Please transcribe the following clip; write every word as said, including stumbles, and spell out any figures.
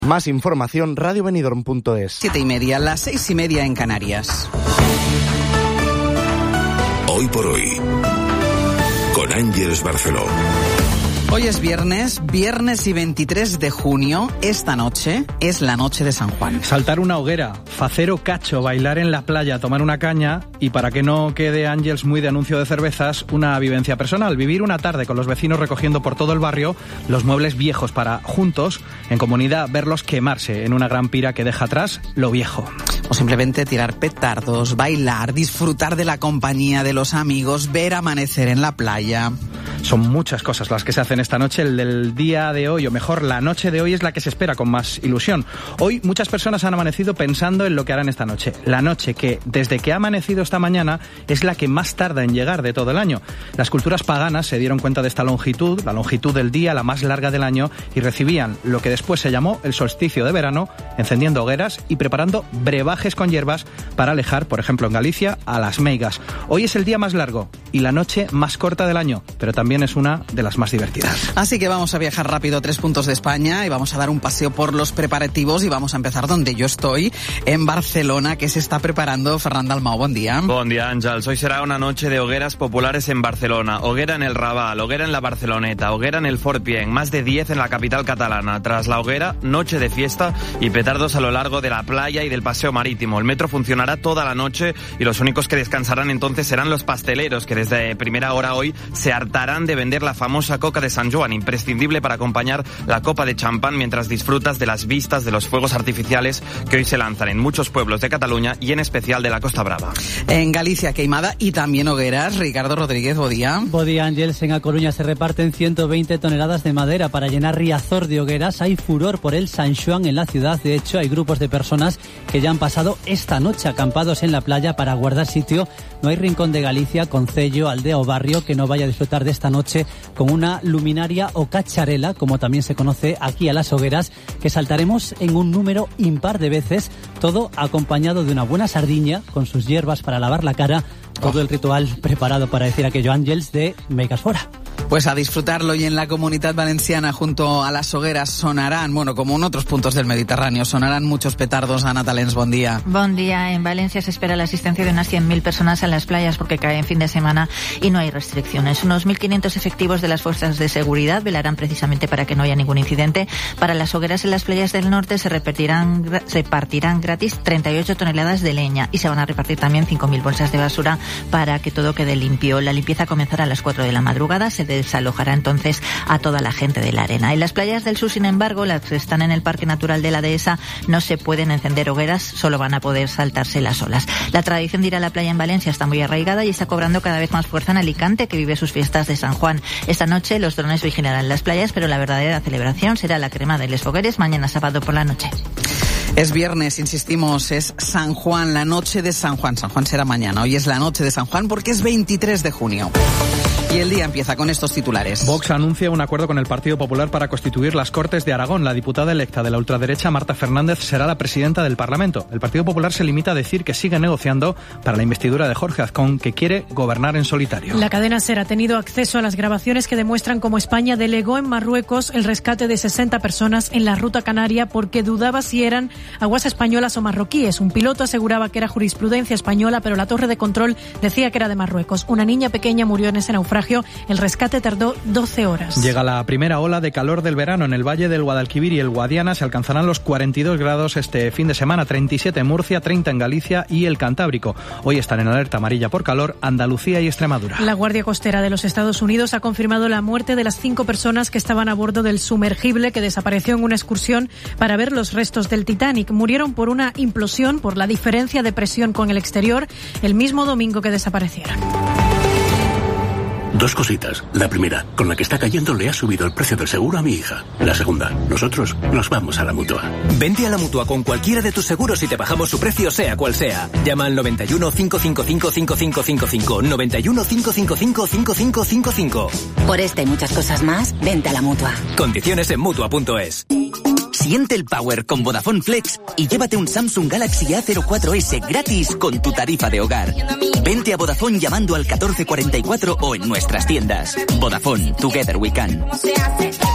Más información, radio benidorm punto es. Siete y media, las seis y media en Canarias. Hoy por hoy, con Ángeles Barceló. Hoy es viernes, viernes y veintitrés de junio. Esta noche es la noche de San Juan. Saltar una hoguera, facer o cacho, bailar en la playa, tomar una caña y, para que no quede Ángeles muy de anuncio de cervezas, una vivencia personal. Vivir una tarde con los vecinos recogiendo por todo el barrio los muebles viejos para, juntos, en comunidad, verlos quemarse en una gran pira que deja atrás lo viejo. O simplemente tirar petardos, bailar, disfrutar de la compañía de los amigos, ver amanecer en la playa. Son muchas cosas las que se hacen esta noche. El del día de hoy, o mejor, la noche de hoy, es la que se espera con más ilusión. Hoy muchas personas han amanecido pensando en lo que harán esta noche. La noche que, desde que ha amanecido esta mañana, es la que más tarda en llegar de todo el año. Las culturas paganas se dieron cuenta de esta longitud, la longitud del día, la más larga del año, y recibían lo que después se llamó el solsticio de verano, encendiendo hogueras y preparando brebajes con hierbas para alejar, por ejemplo en Galicia, a las meigas. Hoy es el día más largo y la noche más corta del año, pero también es una de las más divertidas. Así que vamos a viajar rápido a tres puntos de España y vamos a dar un paseo por los preparativos y vamos a empezar donde yo estoy, en Barcelona, que se está preparando. Fernando Almao, buen día. Buen día, Ángels. Hoy será una noche de hogueras populares en Barcelona. Hoguera en el Raval, hoguera en la Barceloneta, hoguera en el Fort Pienc, más de diez en la capital catalana. Tras la hoguera, noche de fiesta y petardos a lo largo de la playa y del paseo marítimo. El metro funcionará toda la noche y los únicos que descansarán entonces serán los pasteleros, que desde primera hora hoy se hartarán de vender la famosa coca de San Joan, imprescindible para acompañar la copa de champán mientras disfrutas de las vistas de los fuegos artificiales que hoy se lanzan en muchos pueblos de Cataluña y en especial de la Costa Brava. En Galicia, queimada y también hogueras. Ricardo Rodríguez, bodía. Bodía, Ángels. En A Coruña se reparten ciento veinte toneladas de madera para llenar Riazor de hogueras. Hay furor por el San Xoán en la ciudad. De hecho, hay grupos de personas que ya han pasado esta noche acampados en la playa para guardar sitio. No hay rincón de Galicia, concello, aldea o barrio que no vaya a disfrutar de esta noche con una luminaria o cacharela, como también se conoce aquí a las hogueras, que saltaremos en un número impar de veces, todo acompañado de una buena sardiña con sus hierbas para lavar la cara. Todo el ritual preparado para decir aquello, Ángels, de Meigas Fora. Pues a disfrutarlo. Y en la Comunitat Valenciana, junto a las hogueras, sonarán, bueno, como en otros puntos del Mediterráneo, sonarán muchos petardos. Ana Talens, buen día. Buen día. En Valencia se espera la asistencia de unas cien mil personas en las playas porque cae en fin de semana y no hay restricciones. Unos mil quinientos efectivos de las fuerzas de seguridad velarán precisamente para que no haya ningún incidente. Para las hogueras en las playas del norte se repartirán, repartirán gratis treinta y ocho toneladas de leña y se van a repartir también cinco mil bolsas de basura para que todo quede limpio. La limpieza comenzará a las cuatro de la madrugada. Se desalojará entonces a toda la gente de la arena. En las playas del sur, sin embargo, las que están en el Parque Natural de la Dehesa, no se pueden encender hogueras, solo van a poder saltarse las olas. La tradición de ir a la playa en Valencia está muy arraigada y está cobrando cada vez más fuerza en Alicante, que vive sus fiestas de San Juan. Esta noche los drones vigilarán las playas, pero la verdadera celebración será la crema de les fogueres mañana sábado por la noche. Es viernes, insistimos, es San Juan, la noche de San Juan. San Juan será mañana, hoy es la noche de San Juan porque es veintitrés de junio. Y el día empieza con estos titulares. Vox anuncia un acuerdo con el Partido Popular para constituir las Cortes de Aragón. La diputada electa de la ultraderecha, Marta Fernández, será la presidenta del Parlamento. El Partido Popular se limita a decir que sigue negociando para la investidura de Jorge Azcón, que quiere gobernar en solitario. La cadena SER ha tenido acceso a las grabaciones que demuestran cómo España delegó en Marruecos el rescate de sesenta personas en la ruta canaria porque dudaba si eran aguas españolas o marroquíes. Un piloto aseguraba que era jurisprudencia española, pero la torre de control decía que era de Marruecos. Una niña pequeña murió en ese naufragio. El rescate tardó doce horas. Llega la primera ola de calor del verano. En el Valle del Guadalquivir y el Guadiana se alcanzarán los cuarenta y dos grados este fin de semana, treinta y siete en Murcia, treinta en Galicia y el Cantábrico. Hoy están en alerta amarilla por calor Andalucía y Extremadura. La Guardia Costera de los Estados Unidos ha confirmado la muerte de las cinco personas que estaban a bordo del sumergible que desapareció en una excursión para ver los restos del Titanic. Murieron por una implosión por la diferencia de presión con el exterior el mismo domingo que desaparecieron. Dos cositas. La primera, con la que está cayendo le ha subido el precio del seguro a mi hija. La segunda, nosotros nos vamos a la Mutua. Vente a la Mutua con cualquiera de tus seguros y te bajamos su precio sea cual sea. Llama al noventa y uno, cinco cinco cinco, cinco cinco cinco cinco, noventa y uno, cinco cinco cinco, cinco cinco cinco cinco. Por esta y muchas cosas más, vente a la Mutua. Condiciones en Mutua punto es. Siente el power con Vodafone Flex y llévate un Samsung Galaxy A cero cuatro ese gratis con tu tarifa de hogar. Vente a Vodafone llamando al catorce cuarenta y cuatro o en nuestras tiendas. Vodafone, Together We Can.